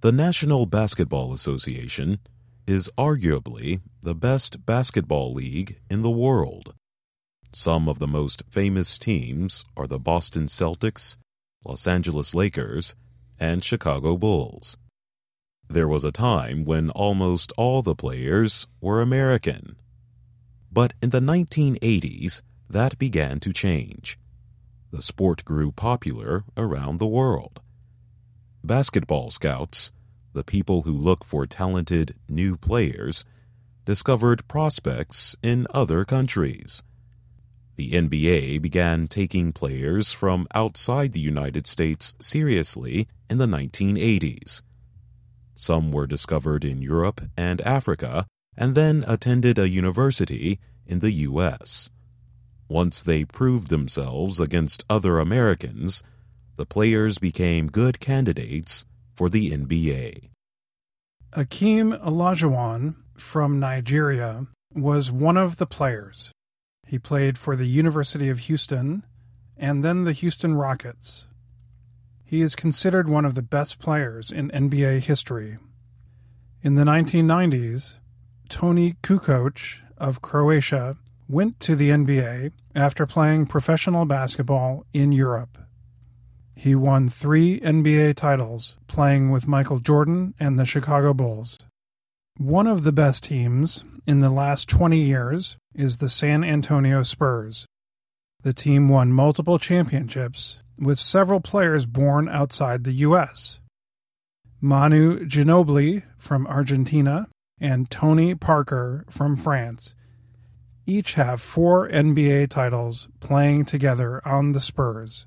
The National Basketball Association is arguably the best basketball league in the world. Some of the most famous teams are the Boston Celtics, Los Angeles Lakers, and Chicago Bulls. There was a time when almost all the players were American. But in the 1980s, that began to change. The sport grew popular around the world. Basketball scouts, the people who look for talented new players, discovered prospects in other countries. The NBA began taking players from outside the United States seriously in the 1980s. Some were discovered in Europe and Africa and then attended a university in the U.S. Once they proved themselves against other Americans, the players became good candidates for the NBA. Akeem Olajuwon from Nigeria was one of the players. He played for the University of Houston and then the Houston Rockets. He is considered one of the best players in NBA history. In the 1990s, Toni Kukoc of Croatia went to the NBA after playing professional basketball in Europe. He won 3 NBA titles playing with Michael Jordan and the Chicago Bulls. One of the best teams in the last 20 years is the San Antonio Spurs. The team won multiple championships with several players born outside the U.S. Manu Ginobili from Argentina and Tony Parker from France each have 4 NBA titles playing together on the Spurs.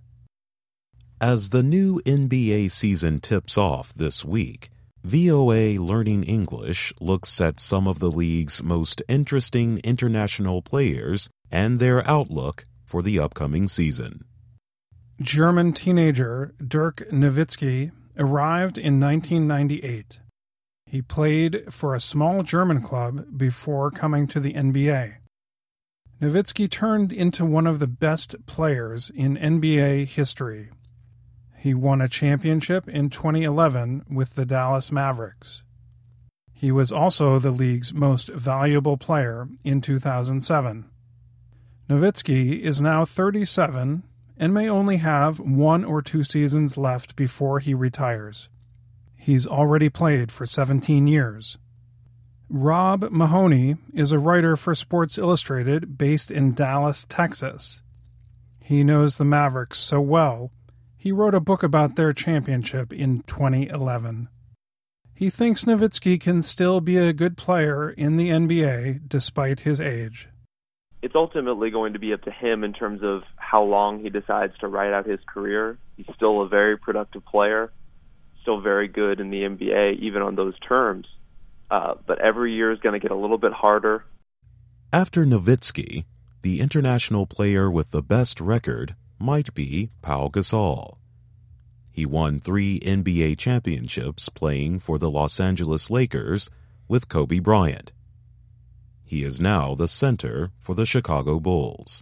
As the new NBA season tips off this week, VOA Learning English looks at some of the league's most interesting international players and their outlook for the upcoming season. German teenager Dirk Nowitzki arrived in 1998. He played for a small German club before coming to the NBA. Nowitzki turned into one of the best players in NBA history. He won a championship in 2011 with the Dallas Mavericks. He was also the league's most valuable player in 2007. Nowitzki is now 37 and may only have 1 or 2 seasons left before he retires. He's already played for 17 years. Rob Mahoney is a writer for Sports Illustrated based in Dallas, Texas. He knows the Mavericks so well, he wrote a book about their championship in 2011. He thinks Nowitzki can still be a good player in the NBA despite his age. It's ultimately going to be up to him in terms of how long he decides to ride out his career. He's still a very productive player, still very good in the NBA, even on those terms. But every year is going to get a little bit harder. After Nowitzki, the international player with the best record might be Pau Gasol. He won 3 NBA championships playing for the Los Angeles Lakers with Kobe Bryant. He is now the center for the Chicago Bulls.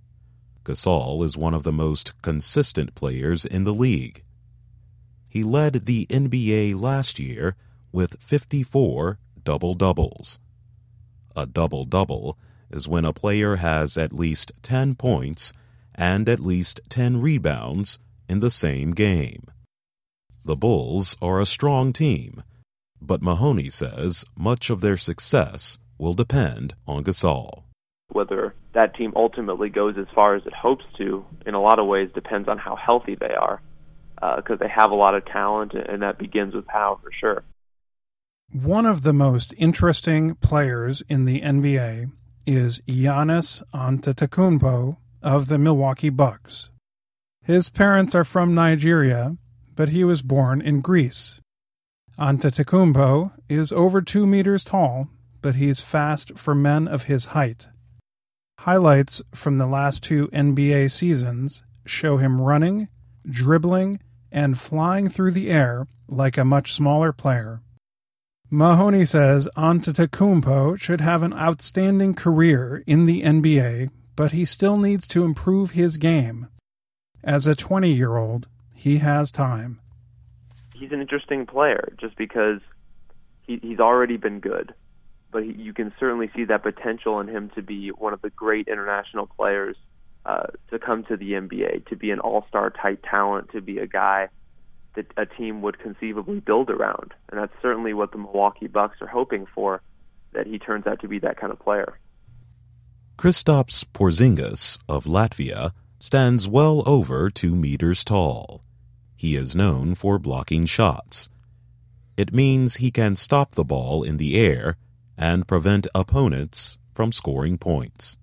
Gasol is one of the most consistent players in the league. He led the NBA last year with 54 double-doubles. A double-double is when a player has at least 10 points and at least 10 rebounds in the same game. The Bulls are a strong team, but Mahoney says much of their success will depend on Gasol. Whether that team ultimately goes as far as it hopes to, in a lot of ways, depends on how healthy they are, because they have a lot of talent, and that begins with Pau for sure. One of the most interesting players in the NBA is Giannis Antetokounmpo of the Milwaukee Bucks. His parents are from Nigeria, but he was born in Greece. Antetokounmpo is over 2 meters tall, but he's fast for men of his height. Highlights from the last 2 NBA seasons show him running, dribbling, and flying through the air like a much smaller player. Mahoney says Antetokounmpo should have an outstanding career in the NBA, but he still needs to improve his game. As a 20-year-old, he has time. he's an interesting player just because he's already been good. But you can certainly see that potential in him to be one of the great international players to come to the NBA, to be an all-star type talent, to be a guy that a team would conceivably build around. And that's certainly what the Milwaukee Bucks are hoping for, that he turns out to be that kind of player. Kristaps Porzingis of Latvia stands well over 2 meters tall. He is known for blocking shots. It means he can stop the ball in the air and prevent opponents from scoring points.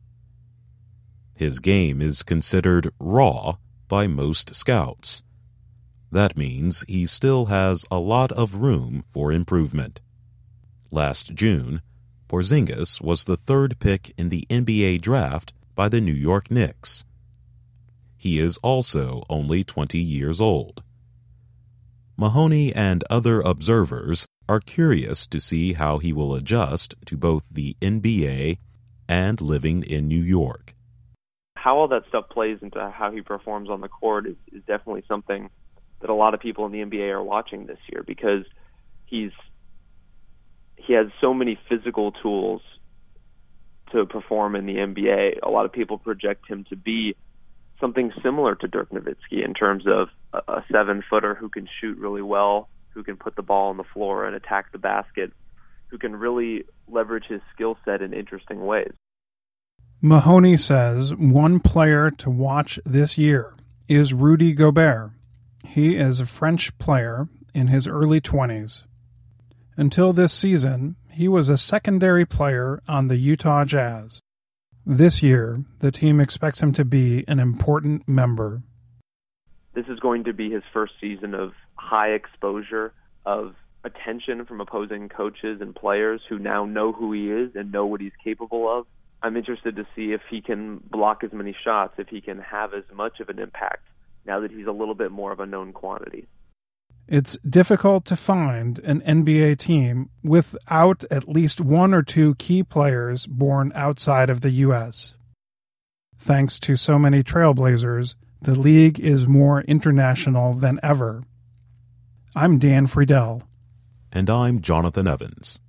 His game is considered raw by most scouts. That means he still has a lot of room for improvement. Last June, Porzingis was the 3rd pick in the NBA draft by the New York Knicks. He is also only 20 years old. Mahoney and other observers are curious to see how he will adjust to both the NBA and living in New York. How all that stuff plays into how he performs on the court is definitely something that a lot of people in the NBA are watching this year, because he has so many physical tools to perform in the NBA. A lot of people project him to be something similar to Dirk Nowitzki in terms of a 7-footer who can shoot really well, who can put the ball on the floor and attack the basket, who can really leverage his skill set in interesting ways. Mahoney says one player to watch this year is Rudy Gobert. He is a French player in his early 20s. Until this season, he was a secondary player on the Utah Jazz. This year, the team expects him to be an important member. This is going to be his first season of high exposure, of attention from opposing coaches and players who now know who he is and know what he's capable of. I'm interested to see if he can block as many shots, if he can have as much of an impact now that he's a little bit more of a known quantity. It's difficult to find an NBA team without at least 1 or 2 key players born outside of the U.S. Thanks to so many trailblazers, the league is more international than ever. I'm Dan Friedel. And I'm Jonathan Evans.